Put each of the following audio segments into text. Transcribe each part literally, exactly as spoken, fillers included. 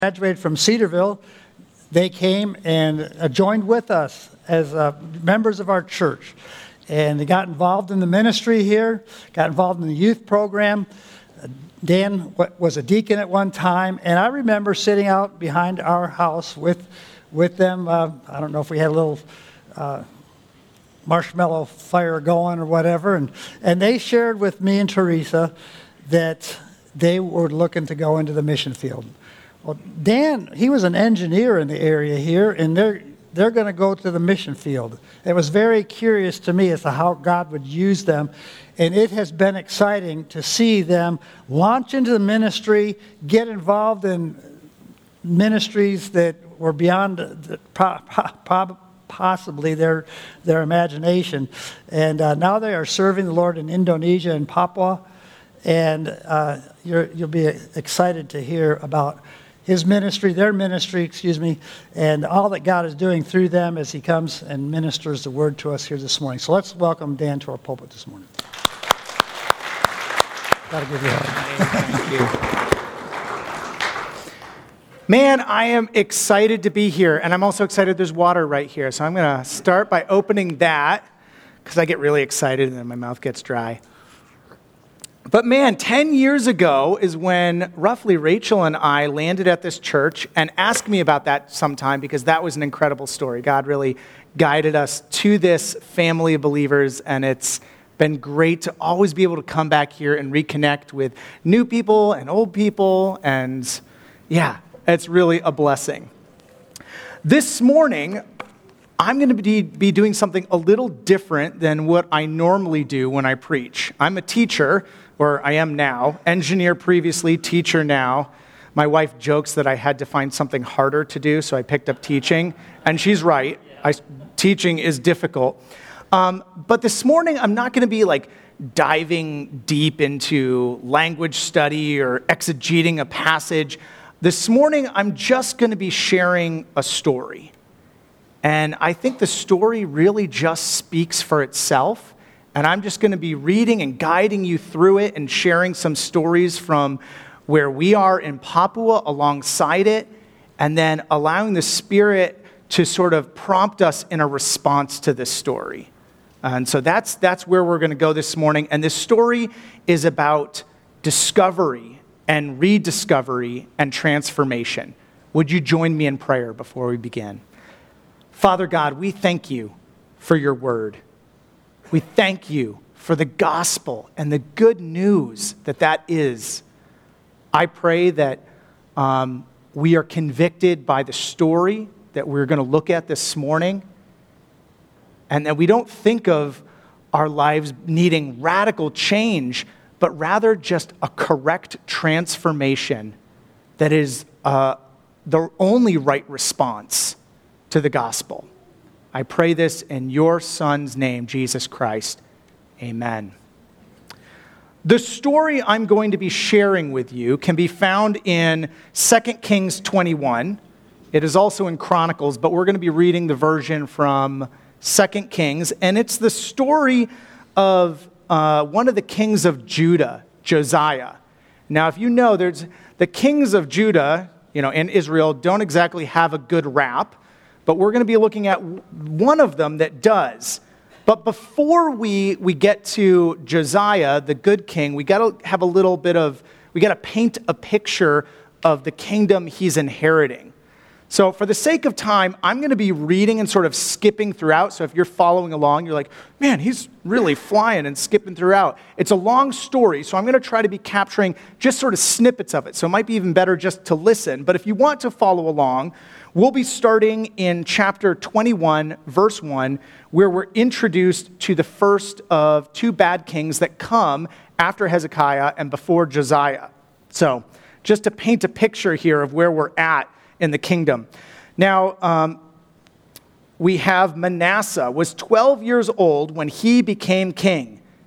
Graduated from Cedarville. They came and uh, joined with us as uh, members of our church. And they got involved in the ministry here, got involved in the youth program. Uh, Dan w- was a deacon at one time, and I remember sitting out behind our house with with them. Uh, I don't know if we had a little uh, marshmallow fire going or whatever, and, and they shared with me and Teresa that they were looking to go into the mission field. Well, Dan, he was an engineer in the area here, and they're they're going to go to the mission field. It was very curious to me as to how God would use them, and it has been exciting to see them launch into the ministry, get involved in ministries that were beyond the, possibly their their imagination. And uh, now they are serving the Lord in Indonesia and Papua, and uh, you're, you'll be excited to hear about his ministry, their ministry, excuse me, and all that God is doing through them as he comes and ministers the word to us here this morning. So let's welcome Dan to our pulpit this morning. Gotta give you a hug. Thank you. Man, I am excited to be here, and I'm also excited there's water right here. So I'm going to start by opening that, because I get really excited and then my mouth gets dry. But man, ten years ago is when roughly Rachel and I landed at this church, and ask me about that sometime, because that was an incredible story. God really guided us to this family of believers, and it's been great to always be able to come back here and reconnect with new people and old people, and yeah, it's really a blessing. This morning, I'm going to be, be doing something a little different than what I normally do when I preach. I'm a teacher, or I am now, engineer previously, teacher now. My wife jokes that I had to find something harder to do, so I picked up teaching, and she's right. I, teaching is difficult. Um, but this morning, I'm not going to be like diving deep into language study or exegeting a passage. This morning, I'm just going to be sharing a story. And I think the story really just speaks for itself. And I'm just going to be reading and guiding you through it and sharing some stories from where we are in Papua alongside it, and then allowing the Spirit to sort of prompt us in a response to this story. And so that's that's where we're going to go this morning. And this story is about discovery and rediscovery and transformation. Would you join me in prayer before we begin? Father God, we thank you for your word. We thank you for the gospel and the good news that that is. I pray that um, we are convicted by the story that we're going to look at this morning, and that we don't think of our lives needing radical change, but rather just a correct transformation that is uh, the only right response to the gospel. I pray this in your Son's name, Jesus Christ. Amen. The story I'm going to be sharing with you can be found in Second Kings twenty-one. It is also in Chronicles, but we're going to be reading the version from Second Kings, and it's the story of uh, one of the kings of Judah, Josiah. Now, if you know, there's the kings of Judah, you know, in Israel don't exactly have a good rap. But we're going to be looking at one of them that does. But before we, we get to Josiah, the good king, we got to have a little bit of, we got to paint a picture of the kingdom he's inheriting. So for the sake of time, I'm going to be reading and sort of skipping throughout. So if you're following along, you're like, man, he's really flying and skipping throughout. It's a long story, so I'm going to try to be capturing just sort of snippets of it. So it might be even better just to listen. But if you want to follow along, we'll be starting in chapter twenty-one, verse one, where we're introduced to the first of two bad kings that come after Hezekiah and before Josiah. So just to paint a picture here of where we're at in the kingdom. Now, um, we have Manasseh was twelve years old when he became king,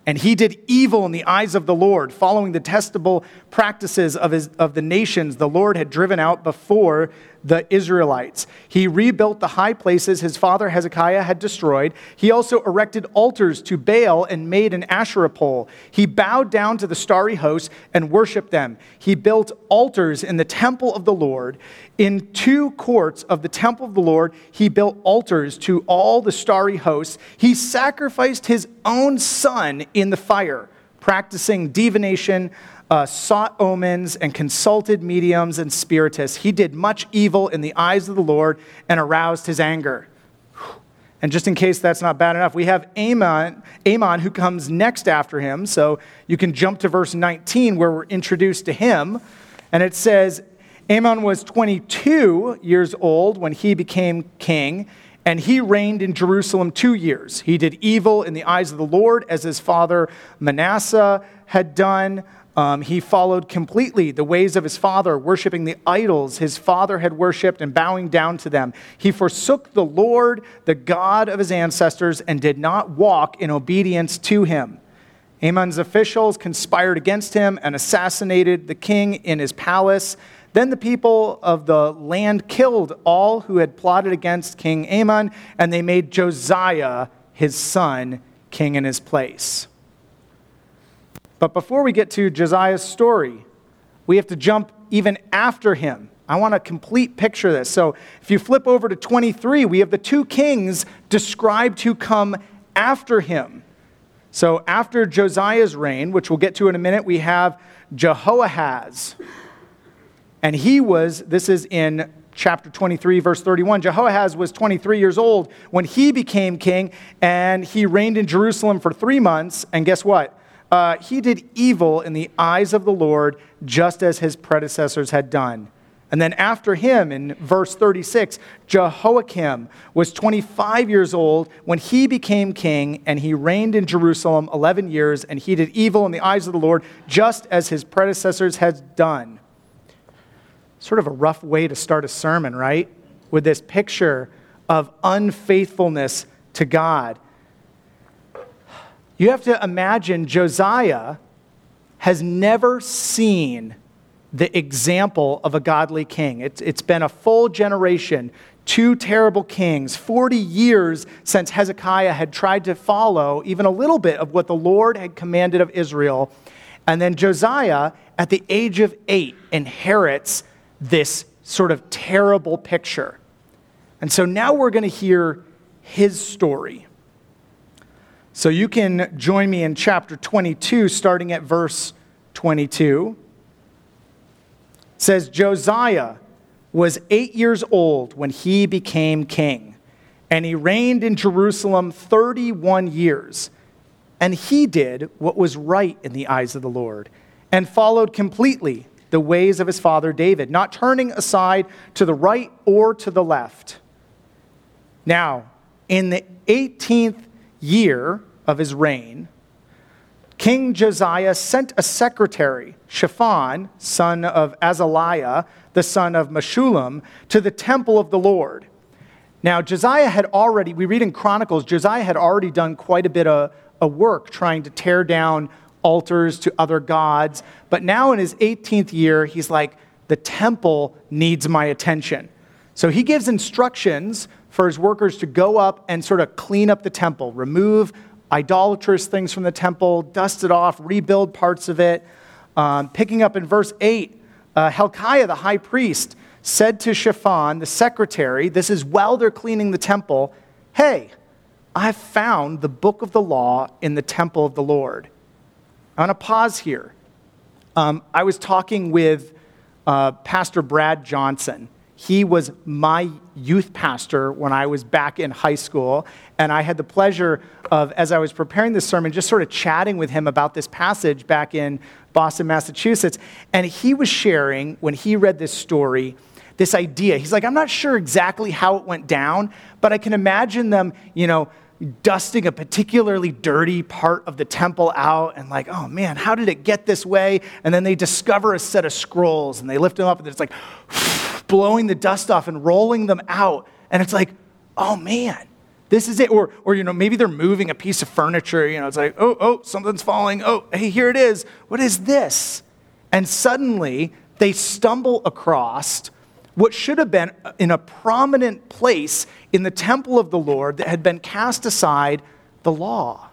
And he did evil in the eyes of the Lord, following the detestable practices of, his, of the nations the Lord had driven out before the Israelites. He rebuilt the high places his father Hezekiah had destroyed. He also erected altars to Baal and made an Asherah pole. He bowed down to the starry host and worshiped them. He built altars in the temple of the Lord. In two courts of the temple of the Lord, he built altars to all the starry hosts. He sacrificed his own son in the fire, practicing divination, uh, sought omens, and consulted mediums and spiritists. He did much evil in the eyes of the Lord and aroused his anger. And just in case that's not bad enough, we have Amon, Amon who comes next after him. So you can jump to verse nineteen where we're introduced to him. And it says, Amon was twenty-two years old when he became king, and he reigned in Jerusalem two years. He did evil in the eyes of the Lord, as his father Manasseh had done. Um, he followed completely the ways of his father, worshiping the idols his father had worshipped and bowing down to them. He forsook the Lord, the God of his ancestors, and did not walk in obedience to him. Amon's officials conspired against him and assassinated the king in his palace. Then the people of the land killed all who had plotted against King Amon, and they made Josiah, his son, king in his place. But before we get to Josiah's story, we have to jump even after him. I want a complete picture of this. So if you flip over to twenty-three, we have the two kings described who come after him. So after Josiah's reign, which we'll get to in a minute, we have Jehoahaz. And he was, this is in chapter twenty-three, verse thirty-one, Jehoahaz was twenty-three years old when he became king, and he reigned in Jerusalem for three months. And guess what? Uh, he did evil in the eyes of the Lord, just as his predecessors had done. And then after him, in verse thirty-six, Jehoiakim was twenty-five years old when he became king, and he reigned in Jerusalem eleven years, and he did evil in the eyes of the Lord, just as his predecessors had done. Sort of a rough way to start a sermon, right? With this picture of unfaithfulness to God. You have to imagine Josiah has never seen the example of a godly king. It's, it's been a full generation, two terrible kings, forty years since Hezekiah had tried to follow even a little bit of what the Lord had commanded of Israel. And then Josiah, at the age of eight, inherits this sort of terrible picture. And so now we're going to hear his story. So you can join me in chapter twenty-two, starting at verse twenty-two. It says, Josiah was eight years old when he became king, and he reigned in Jerusalem thirty-one years. And he did what was right in the eyes of the Lord, and followed completely the ways of his father David, not turning aside to the right or to the left. Now, in the eighteenth year of his reign, King Josiah sent a secretary, Shaphan, son of Azaliah, the son of Meshullam, to the temple of the Lord. Now, Josiah had already, we read in Chronicles, Josiah had already done quite a bit of, of work trying to tear down altars to other gods. But now in his eighteenth year, he's like, the temple needs my attention. So he gives instructions for his workers to go up and sort of clean up the temple, remove idolatrous things from the temple, dust it off, rebuild parts of it. Um, picking up in verse eight, uh, Hilkiah, the high priest, said to Shaphan, the secretary, this is while they're cleaning the temple, hey, I've found the book of the law in the temple of the Lord. I want to pause here. Um, I was talking with uh, Pastor Brad Johnson. He was my youth pastor when I was back in high school, and I had the pleasure of, as I was preparing this sermon, just sort of chatting with him about this passage back in Boston, Massachusetts, and he was sharing, when he read this story, this idea. He's like, I'm not sure exactly how it went down, but I can imagine them, you know, dusting a particularly dirty part of the temple out and like, oh man, how did it get this way? And then they discover a set of scrolls and they lift them up and it's like blowing the dust off and rolling them out. And it's like, oh man, This is it. Or, or, you know, maybe they're moving a piece of furniture. You know, it's like, oh, oh, something's falling. Oh, hey, here it is. What is this? And suddenly they stumble across what should have been in a prominent place in the temple of the Lord that had been cast aside, the law.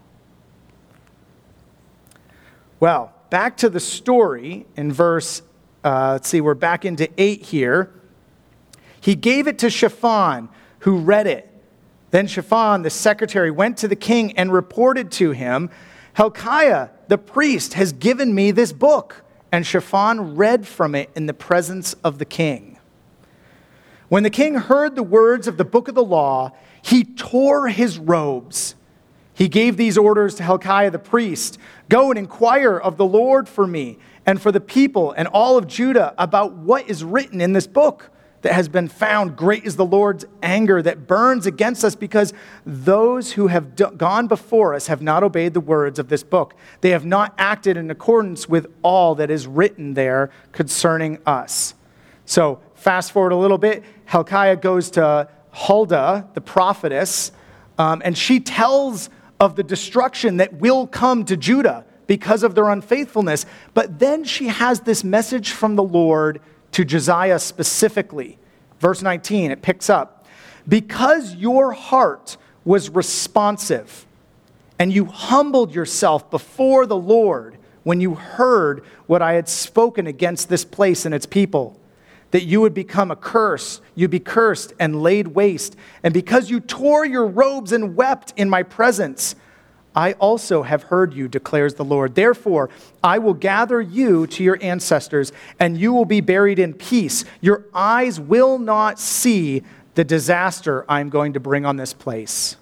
Well, back to the story in verse, uh, let's see, we're back into eight here. He gave it to Shaphan, who read it. Then Shaphan, the secretary, went to the king and reported to him, Hilkiah, the priest, has given me this book. And Shaphan read from it in the presence of the king. When the king heard the words of the book of the law, he tore his robes. He gave these orders to Hilkiah the priest, go and inquire of the Lord for me and for the people and all of Judah about what is written in this book that has been found. Great is the Lord's anger that burns against us because those who have do- gone before us have not obeyed the words of this book. They have not acted in accordance with all that is written there concerning us. So fast forward a little bit, Hilkiah goes to Huldah, the prophetess, um, and she tells of the destruction that will come to Judah because of their unfaithfulness. But then she has this message from the Lord to Josiah specifically. Verse nineteen, it picks up. Because your heart was responsive and you humbled yourself before the Lord when you heard what I had spoken against this place and its people, that you would become a curse, you'd be cursed and laid waste. And because you tore your robes and wept in my presence, I also have heard you, declares the Lord. Therefore, I will gather you to your ancestors, and you will be buried in peace. Your eyes will not see the disaster I'm going to bring on this place.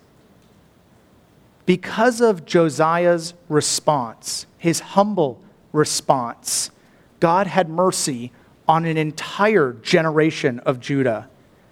Because of Josiah's response, his humble response, God had mercy on an entire generation of Judah.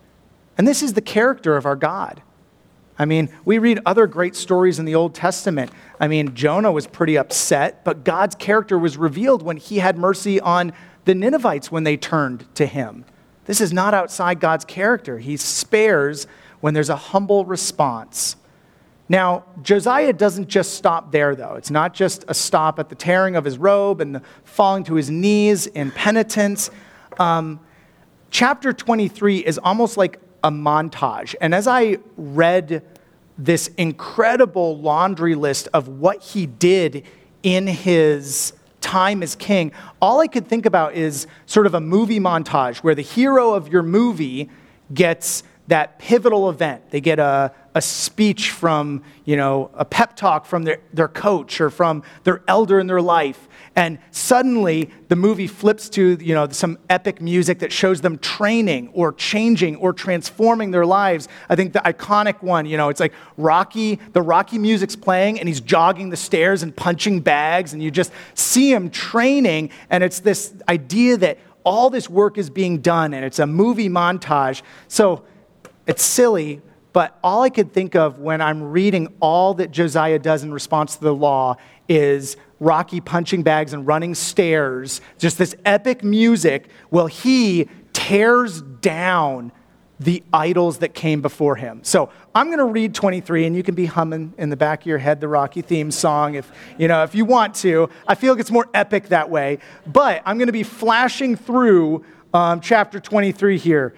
And this is the character of our God. I mean, we read other great stories in the Old Testament. I mean, Jonah was pretty upset, but God's character was revealed when he had mercy on the Ninevites when they turned to him. This is not outside God's character. He spares when there's a humble response. Now, Josiah doesn't just stop there, though. It's not just a stop at the tearing of his robe and the falling to his knees in penitence. Um, chapter twenty-three is almost like a montage. And as I read this incredible laundry list of what he did in his time as king, all I could think about is sort of a movie montage where the hero of your movie gets that pivotal event. They get a, a speech from, you know, a pep talk from their, their coach or from their elder in their life. And suddenly the movie flips to, you know, some epic music that shows them training or changing or transforming their lives. I think the iconic one, you know, it's like Rocky, the Rocky music's playing and he's jogging the stairs and punching bags and you just see him training. And it's this idea that all this work is being done and it's a movie montage. So it's silly, but all I could think of when I'm reading all that Josiah does in response to the law is Rocky punching bags and running stairs, just this epic music, while he tears down the idols that came before him. So I'm going to read twenty-three, and you can be humming in the back of your head the Rocky theme song if you know if you want to. I feel like it's more epic that way, but I'm going to be flashing through um, chapter twenty-three here.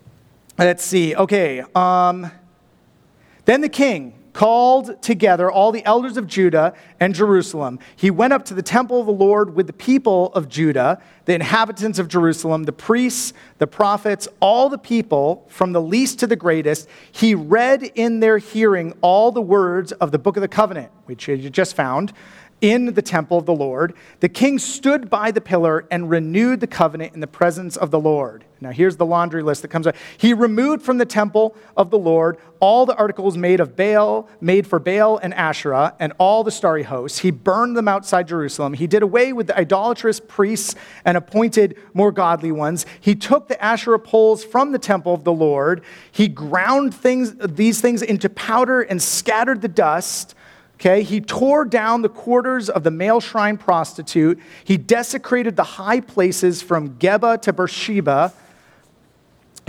Let's see. Okay. Um, then the king called together all the elders of Judah and Jerusalem. He went up to the temple of the Lord with the people of Judah, the inhabitants of Jerusalem, the priests, the prophets, all the people, from the least to the greatest. He read in their hearing all the words of the book of the covenant, which you just found, in the temple of the Lord. The king stood by the pillar and renewed the covenant in the presence of the Lord. Now here's the laundry list that comes out. He removed from the temple of the Lord all the articles made of Baal, made for Baal and Asherah, and all the starry hosts. He burned them outside Jerusalem. He did away with the idolatrous priests and appointed more godly ones. He took the Asherah poles from the temple of the Lord. He ground things, these things into powder and scattered the dust. Okay, he tore down the quarters of the male shrine prostitute. He desecrated the high places from Geba to Beersheba.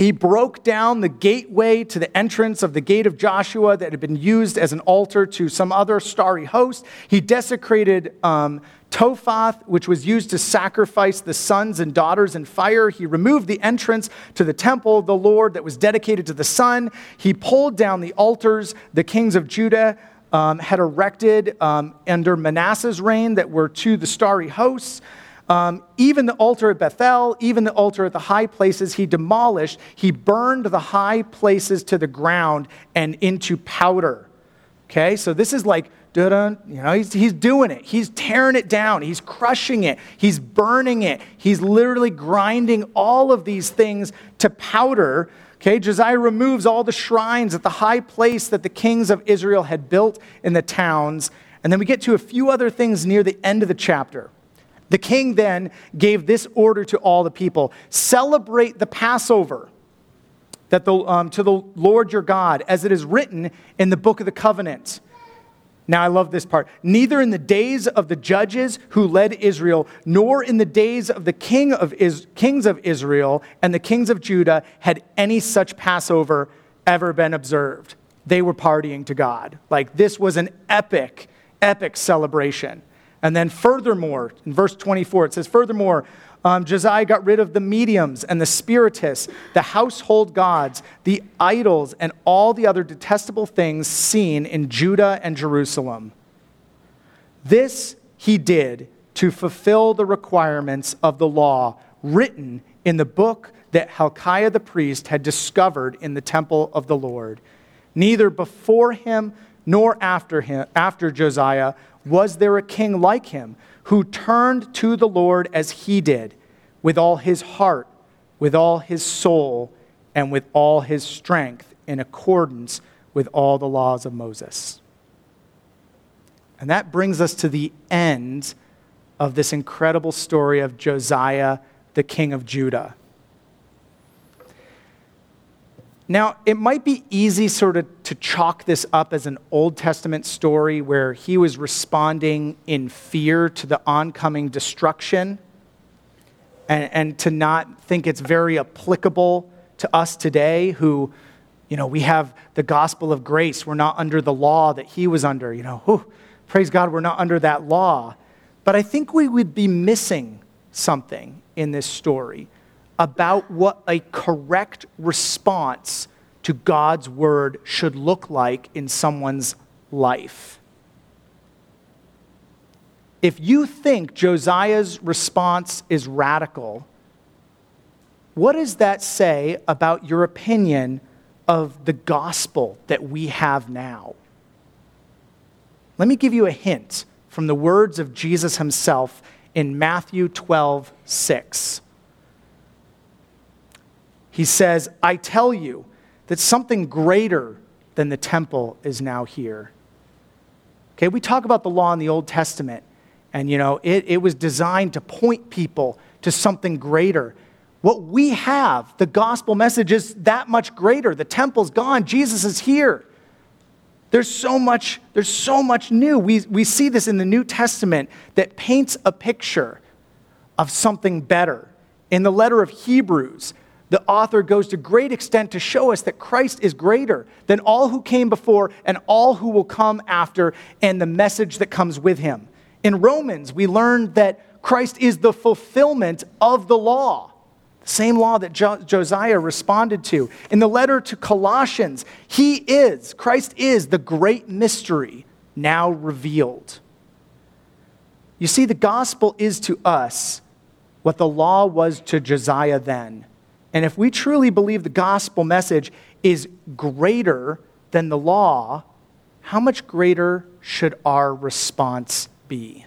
He broke down the gateway to the entrance of the gate of Joshua that had been used as an altar to some other starry host. He desecrated um, Tophath, which was used to sacrifice the sons and daughters in fire. He removed the entrance to the temple of the Lord that was dedicated to the sun. He pulled down the altars the kings of Judah um, had erected um, under Manasseh's reign that were to the starry hosts. Um, even the altar at Bethel, even the altar at the high places, he demolished. He burned the high places to the ground and into powder. Okay, so this is like, da-dun, you know, he's, he's doing it. He's tearing it down. He's crushing it. He's burning it. He's literally grinding all of these things to powder. Okay, Josiah removes all the shrines at the high place that the kings of Israel had built in the towns. And then we get to a few other things near the end of the chapter. The king then gave this order to all the people: celebrate the Passover that the, um, to the Lord your God, as it is written in the book of the covenant. Now I love this part. Neither in the days of the judges who led Israel, nor in the days of the king of Is- kings of Israel and the kings of Judah had any such Passover ever been observed. They were partying to God. Like, this was an epic, epic celebration. And then furthermore, in verse twenty-four, it says, furthermore, um, Josiah got rid of the mediums and the spiritists, the household gods, the idols, and all the other detestable things seen in Judah and Jerusalem. This he did to fulfill the requirements of the law written in the book that Hilkiah the priest had discovered in the temple of the Lord. Neither before him nor after him, after Josiah, was there a king like him who turned to the Lord as he did, with all his heart, with all his soul, and with all his strength, in accordance with all the laws of Moses. And that brings us to the end of this incredible story of Josiah, the king of Judah. Now, it might be easy sort of to chalk this up as an Old Testament story where he was responding in fear to the oncoming destruction, and, and to not think it's very applicable to us today who, you know, we have the gospel of grace. We're not under the law that he was under. You know, whew, praise God, we're not under that law. But I think we would be missing something in this story about what a correct response to God's word should look like in someone's life. If you think Josiah's response is radical, what does that say about your opinion of the gospel that we have now? Let me give you a hint from the words of Jesus himself in Matthew twelve six. He says, I tell you that something greater than the temple is now here. Okay, we talk about the law in the Old Testament, and you know, it, it was designed to point people to something greater. What we have, the gospel message, is that much greater. The temple's gone. Jesus is here. There's so much, there's so much new. We, we see this in the New Testament that paints a picture of something better. In the letter of Hebrews, the author goes to great extent to show us that Christ is greater than all who came before and all who will come after, and the message that comes with him. In Romans, we learned that Christ is the fulfillment of the law, the same law that jo- Josiah responded to. In the letter to Colossians, he is, Christ is the great mystery now revealed. You see, the gospel is to us what the law was to Josiah then. And if we truly believe the gospel message is greater than the law, how much greater should our response be?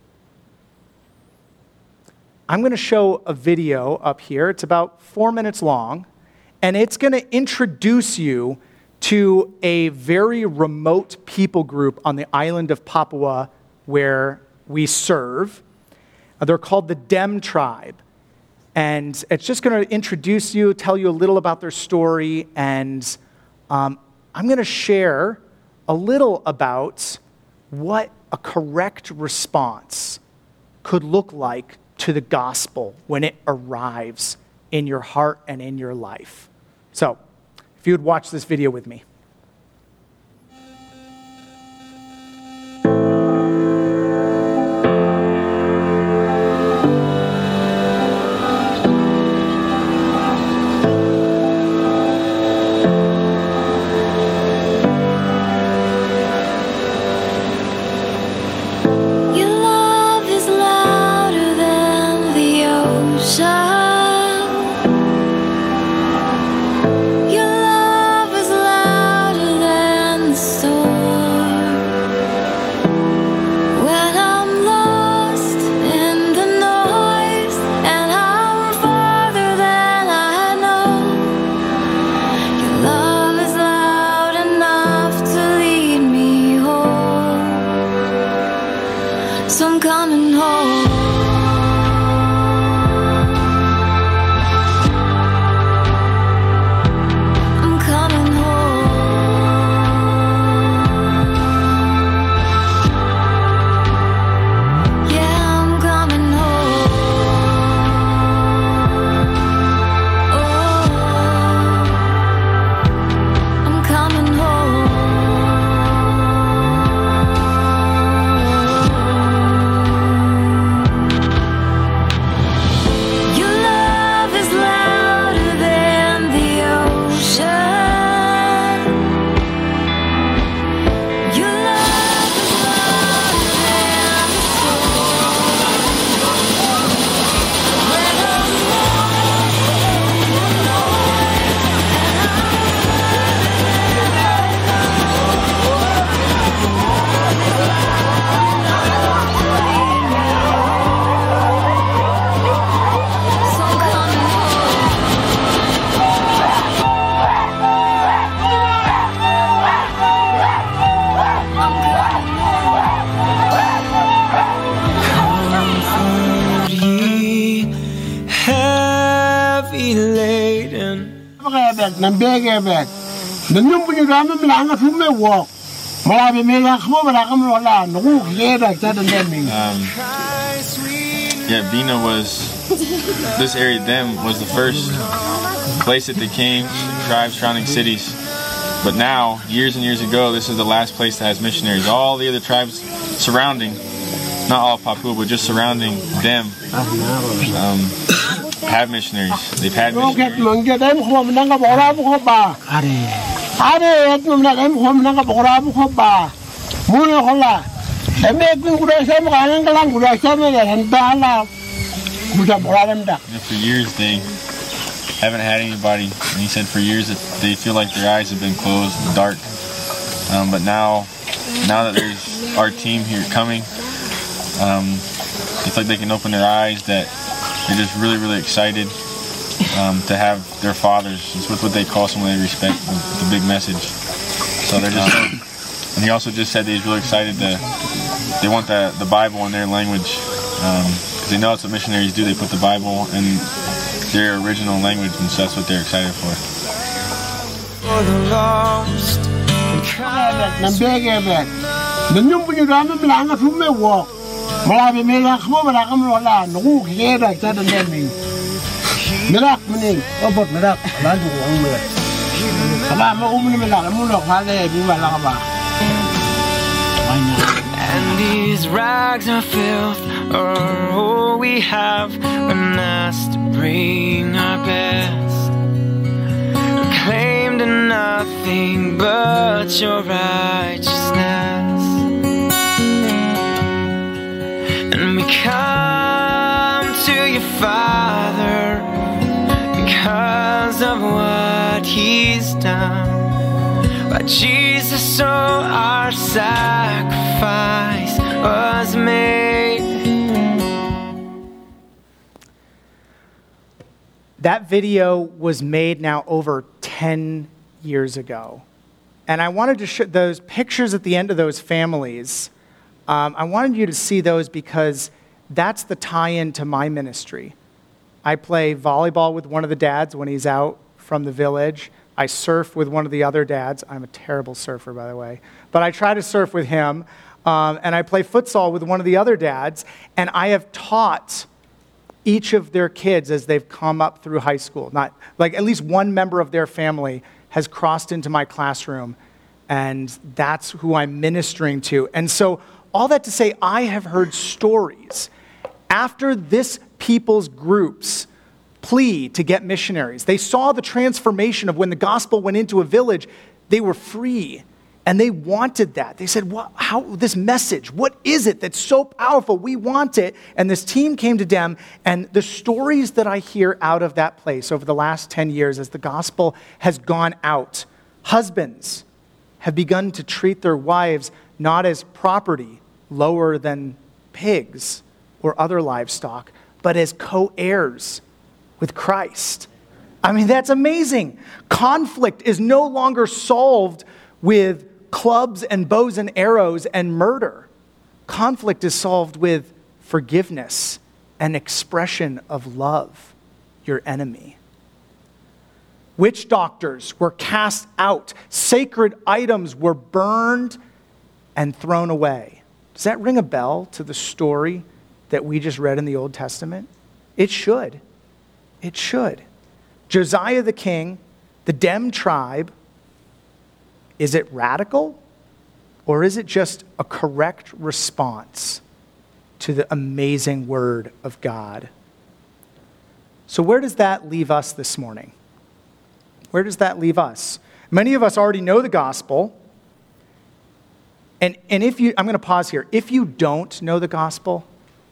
I'm going to show a video up here. It's about four minutes long, and it's going to introduce you to a very remote people group on the island of Papua where we serve. They're called the Dem tribe. And it's just going to introduce you, tell you a little about their story, and um, I'm going to share a little about what a correct response could look like to the gospel when it arrives in your heart and in your life. So, if you would watch this video with me. Nambege Nanyum when you ram him langa from my walk. Malabi Mela Home Rola, no yeah, like that and then me. Yeah, Vina was this area then was the first place that they came, tribes surrounding cities. But now, years and years ago, this is the last place that has missionaries. All the other tribes surrounding, not all of Papua, but just surrounding them, um, have missionaries. They've had missionaries. And for years they haven't had anybody, and he said for years that they feel like their eyes have been closed in the dark. Um, but now, now that there's our team here coming, um, it's like they can open their eyes, that they're just really, really excited um, to have their fathers. It's what they call someone they respect, with the big message. So they're just, um, and he also just said that he's really excited to, they want the, the Bible in their language, because um, they know that's what missionaries do. They put the Bible in their original language, and so that's what they're excited for. For the lost, Nanyum when you ram him langa from my walk. Malabi Mela Home Rola, no yeah, like that and then me. Mirak Mini, oh, but Mirak, Landu, and these rags of filth are all we have, when asked to bring our best. We claim to nothing but your righteousness, and we come to your Father because of what He's done. But Jesus, so our sacrifice was made. That video was made now over ten years ago. And I wanted to show those pictures at the end of those families. Um, I wanted you to see those because that's the tie-in to my ministry. I play volleyball with one of the dads when he's out from the village. I surf with one of the other dads. I'm a terrible surfer, by the way. But I try to surf with him. Um, and I play futsal with one of the other dads. And I have taught each of their kids as they've come up through high school. Not like at least one member of their family has crossed into my classroom, and that's who I'm ministering to. And so all that to say, I have heard stories after this people's groups plea to get missionaries. They saw the transformation of when the gospel went into a village, they were free. And they wanted that. They said, what, how, this message, what is it that's so powerful? We want it. And this team came to them, and the stories that I hear out of that place over the last ten years as the gospel has gone out, husbands have begun to treat their wives not as property lower than pigs or other livestock, but as co-heirs with Christ. I mean, that's amazing. Conflict is no longer solved with clubs and bows and arrows and murder. Conflict is solved with forgiveness and expression of love, your enemy. Witch doctors were cast out. Sacred items were burned and thrown away. Does that ring a bell to the story that we just read in the Old Testament? It should. It should. Josiah the king, the Dem tribe, is it radical, or is it just a correct response to the amazing word of God? So where does that leave us this morning? Where does that leave us? Many of us already know the gospel. And, and if you, I'm going to pause here. If you don't know the gospel,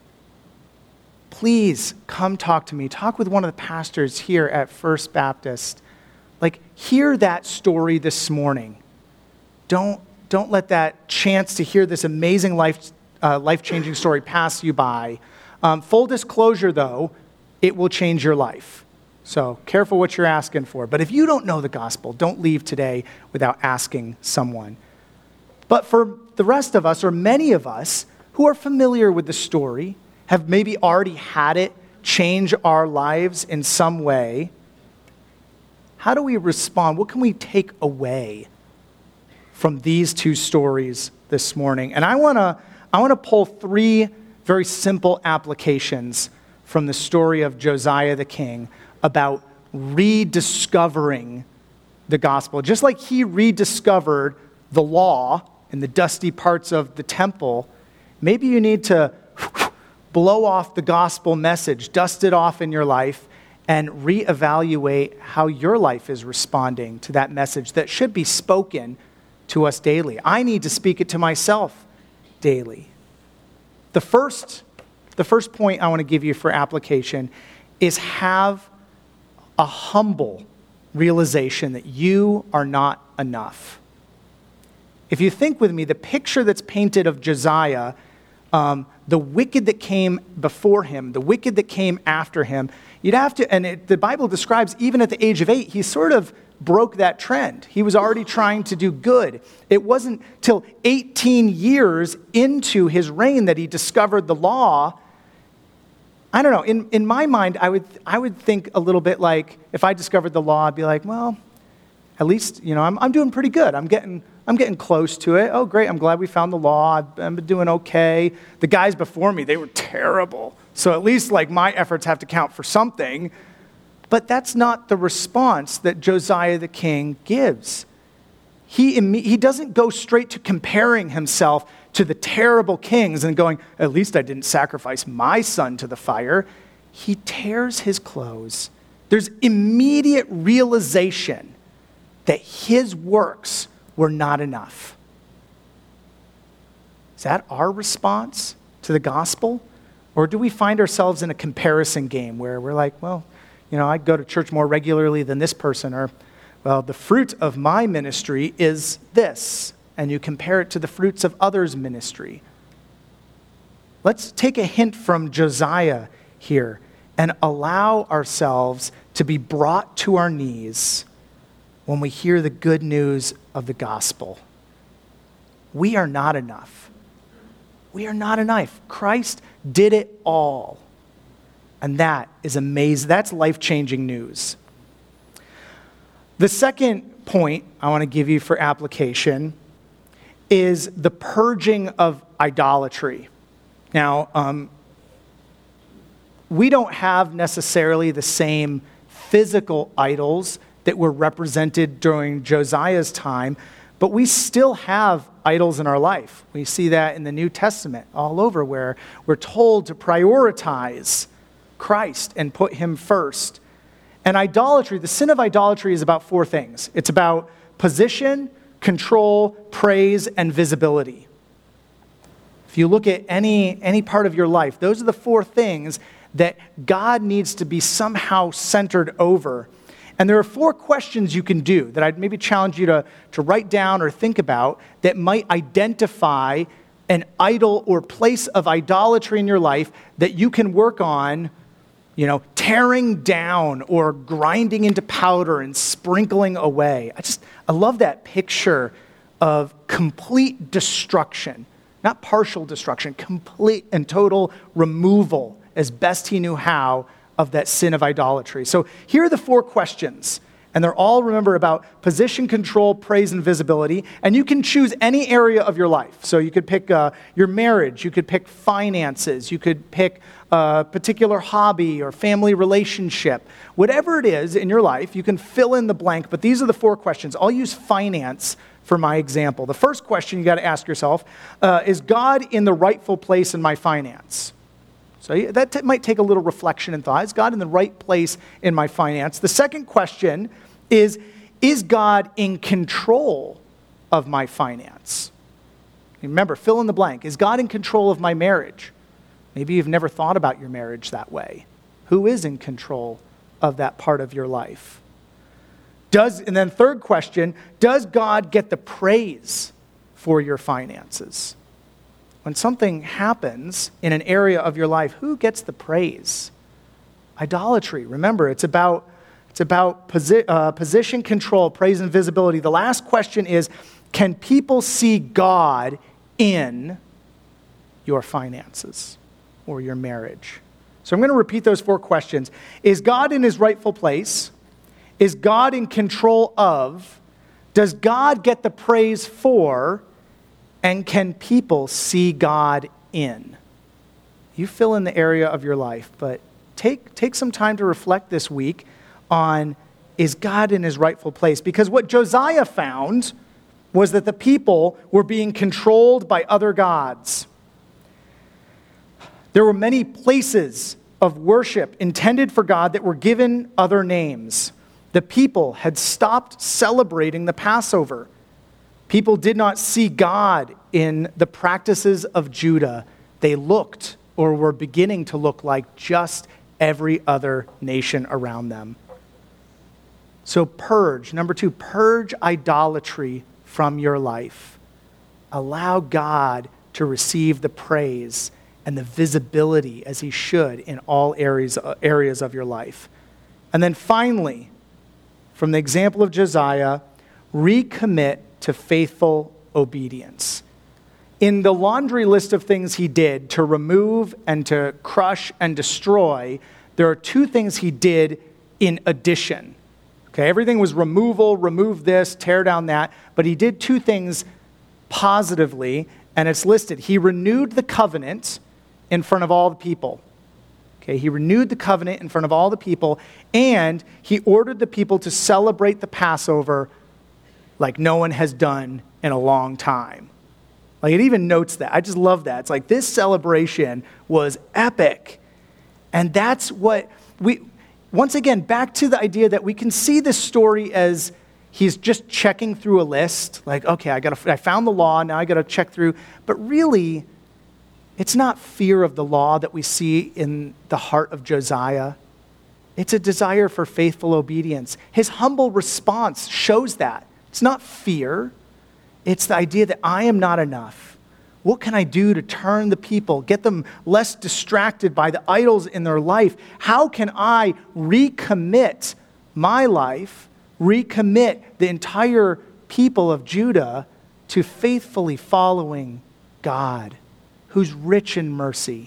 please come talk to me. Talk with one of the pastors here at First Baptist. Like, hear that story this morning. Don't, don't let that chance to hear this amazing life, uh, life-changing story pass you by. Um, full disclosure, though, it will change your life. So careful what you're asking for. But if you don't know the gospel, don't leave today without asking someone. But for the rest of us, or many of us, who are familiar with the story, have maybe already had it change our lives in some way, how do we respond? What can we take away from these two stories this morning? And I want to I want to pull three very simple applications from the story of Josiah the king about rediscovering the gospel. Just like he rediscovered the law in the dusty parts of the temple, maybe you need to blow off the gospel message, dust it off in your life, and reevaluate how your life is responding to that message that should be spoken to us daily. I need to speak it to myself daily. The first, the first point I want to give you for application is have a humble realization that you are not enough. If you think with me, the picture that's painted of Josiah, um, the wicked that came before him, the wicked that came after him, you'd have to, and it, the Bible describes even at the age of eight, he sort of broke that trend. He was already trying to do good. It wasn't till eighteen years into his reign that he discovered the law. I don't know, in, in my mind, I would I would think a little bit like, if I discovered the law, I'd be like, well, at least, you know, I'm I'm doing pretty good. I'm getting I'm getting close to it. Oh, great, I'm glad we found the law. I've, I'm doing okay. The guys before me, they were terrible. So at least, like, my efforts have to count for something. But that's not the response that Josiah the king gives. He, he doesn't go straight to comparing himself to the terrible kings and going, at least I didn't sacrifice my son to the fire. He tears his clothes. There's immediate realization that his works were not enough. Is that our response to the gospel? Or do we find ourselves in a comparison game where we're like, well, you know, I go to church more regularly than this person, or, well, the fruit of my ministry is this, and you compare it to the fruits of others' ministry. Let's take a hint from Josiah here and allow ourselves to be brought to our knees when we hear the good news of the gospel. We are not enough. We are not enough. Christ did it all. And that is amazing. That's life-changing news. The second point I want to give you for application is the purging of idolatry. Now, um, we don't have necessarily the same physical idols that were represented during Josiah's time, but we still have idols in our life. We see that in the New Testament all over, where we're told to prioritize Christ and put him first. And idolatry, the sin of idolatry is about four things. It's about position, control, praise, and visibility. If you look at any, any part of your life, those are the four things that God needs to be somehow centered over. And there are four questions you can do that I'd maybe challenge you to, to write down or think about that might identify an idol or place of idolatry in your life that you can work on, you know, tearing down or grinding into powder and sprinkling away. I just, I love that picture of complete destruction, not partial destruction, complete and total removal as best he knew how of that sin of idolatry. So here are the four questions, and they're all, remember, about position, control, praise, and visibility, and you can choose any area of your life. So you could pick uh, your marriage, you could pick finances, you could pick a particular hobby or family relationship. Whatever it is in your life, you can fill in the blank, but these are the four questions. I'll use finance for my example. The first question you got to ask yourself, uh, is God in the rightful place in my finance? So that t- might take a little reflection and thought. Is God in the right place in my finance? The second question is, is God in control of my finance? Remember, fill in the blank. Is God in control of my marriage? Maybe you've never thought about your marriage that way. Who is in control of that part of your life? Does, and then third question, does God get the praise for your finances? When something happens in an area of your life, who gets the praise? Idolatry. Remember, it's about, it's about posi- uh, position, control, praise, and visibility. The last question is, can people see God in your finances or your marriage? So I'm going to repeat those four questions. Is God in his rightful place? Is God in control of? Does God get the praise for? And can people see God in? You fill in the area of your life, but take, take some time to reflect this week on, is God in his rightful place? Because what Josiah found was that the people were being controlled by other gods. There were many places of worship intended for God that were given other names. The people had stopped celebrating the Passover. People did not see God in the practices of Judah. They looked or were beginning to look like just every other nation around them. So purge, number two, purge idolatry from your life. Allow God to receive the praise and the visibility as he should in all areas, areas of your life. And then finally, from the example of Josiah, recommit to faithful obedience. In the laundry list of things he did to remove and to crush and destroy, there are two things he did in addition. Okay, everything was removal, remove this, tear down that, but he did two things positively, and it's listed. He renewed the covenant in front of all the people. Okay, he renewed the covenant in front of all the people, and he ordered the people to celebrate the Passover like no one has done in a long time. Like, it even notes that. I just love that. It's like, this celebration was epic. And that's what we, once again, back to the idea that we can see this story as he's just checking through a list. Like, okay, I got I found the law, now I got to check through. But really, it's not fear of the law that we see in the heart of Josiah. It's a desire for faithful obedience. His humble response shows that. It's not fear. It's the idea that I am not enough. What can I do to turn the people, get them less distracted by the idols in their life? How can I recommit my life, recommit the entire people of Judah to faithfully following God, who's rich in mercy?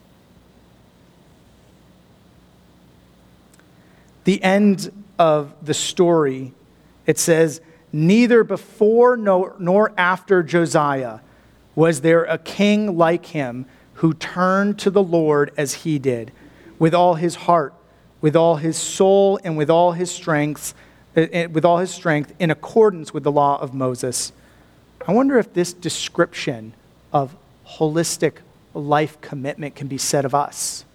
The end of the story, it says, neither before nor, nor after Josiah was there a king like him who turned to the Lord as he did. with all his heart, with all his soul, and with all his strength, with all his strength in accordance with the law of Moses. I wonder if this description of holistic life commitment can be said of us.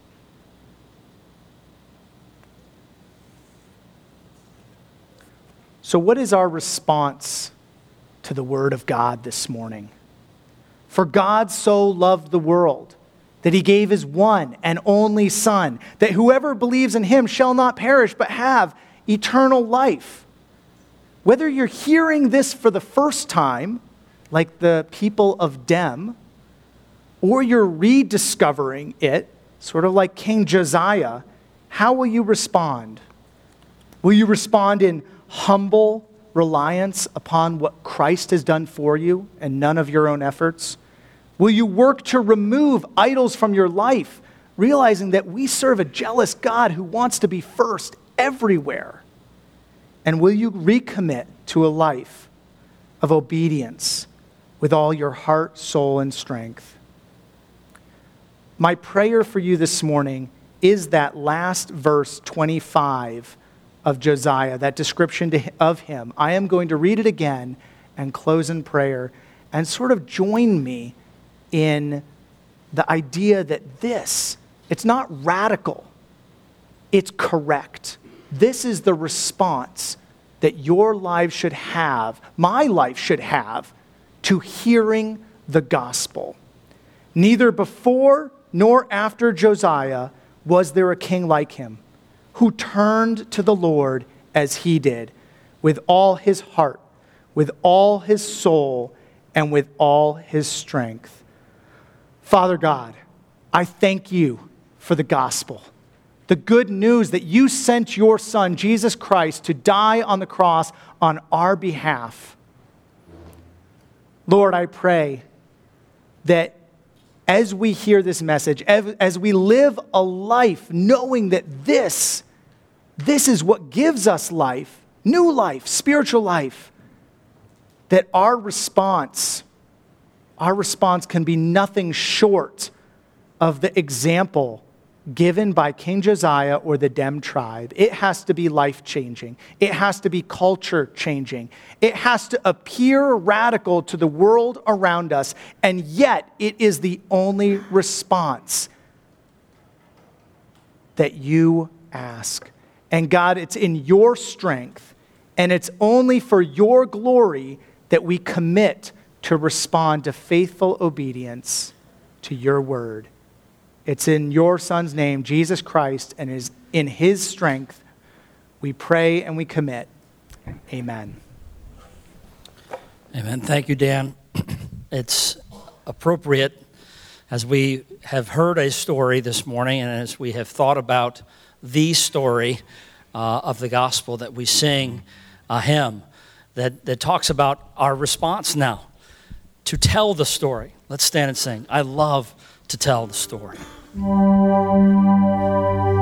So what is our response to the word of God this morning? For God so loved the world that he gave his one and only Son, that whoever believes in him shall not perish but have eternal life. Whether you're hearing this for the first time, like the people of Dem, or you're rediscovering it, sort of like King Josiah, how will you respond? Will you respond in humble reliance upon what Christ has done for you and none of your own efforts? Will you work to remove idols from your life, realizing that we serve a jealous God who wants to be first everywhere? And will you recommit to a life of obedience with all your heart, soul, and strength? My prayer for you this morning is that last verse twenty-five of Josiah, that description to, of him. I am going to read it again and close in prayer, and sort of join me in the idea that this, it's not radical, it's correct. This is the response that your life should have, my life should have, to hearing the gospel. Neither before nor after Josiah was there a king like him, who turned to the Lord as he did, with all his heart, with all his soul, and with all his strength. Father God, I thank you for the gospel, the good news that you sent your Son, Jesus Christ, to die on the cross on our behalf. Lord, I pray that as we hear this message, as we live a life knowing that this This is what gives us life, new life, spiritual life, that our response, our response can be nothing short of the example given by King Josiah or the Dem tribe. It has to be life-changing. It has to be culture-changing. It has to appear radical to the world around us, and yet it is the only response that you ask. And God, it's in your strength, and it's only for your glory that we commit to respond to faithful obedience to your word. It's in your Son's name, Jesus Christ, and is in his strength we pray and we commit. Amen. Amen. Thank you, Dan. It's appropriate as we have heard a story this morning and as we have thought about the story uh, of the gospel that we sing a hymn that, that talks about our response now to tell the story. Let's stand and sing. I love to tell the story.